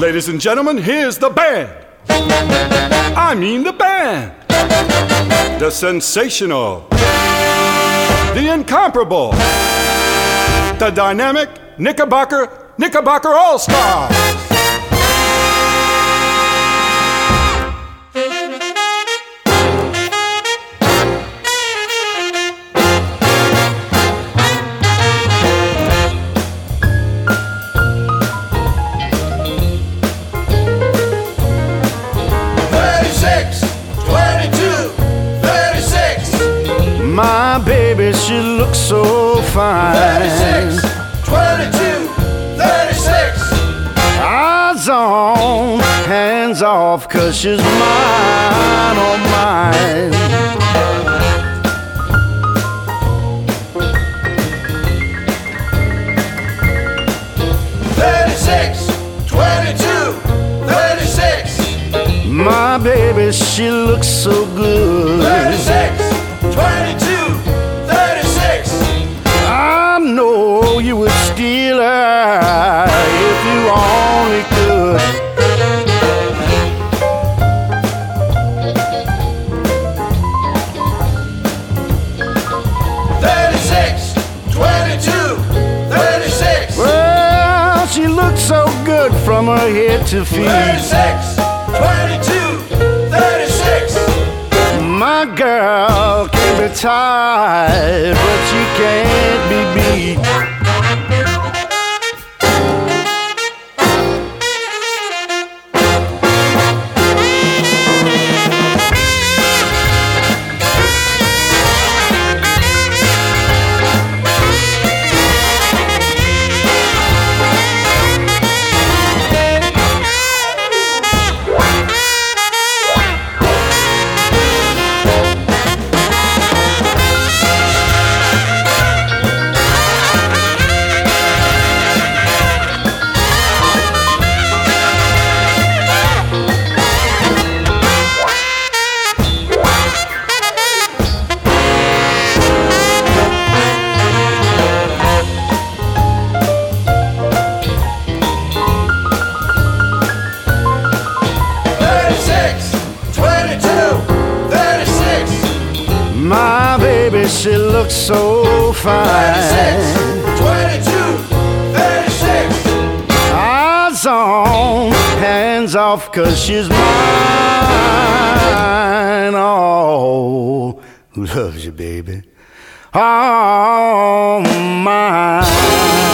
ladies and gentlemen, here's the band. I mean the band. The sensational, the incomparable, the dynamic Knickerbocker All-Stars. My baby, she looks so fine. 36, 22, 36. Eyes on, hands off, 'cause she's mine, oh mine. My baby, she looks so good. 36, 22, 36. I know you would steal her if you only could. Well, she looks so good from her head to feet. 36, 22, 36. My girl can be tied, but she can't be beat. My baby, she looks so fine. 36, 22, 36. Eyes on, hands off, 'cause she's mine. Oh, who loves you, baby? Oh, mine.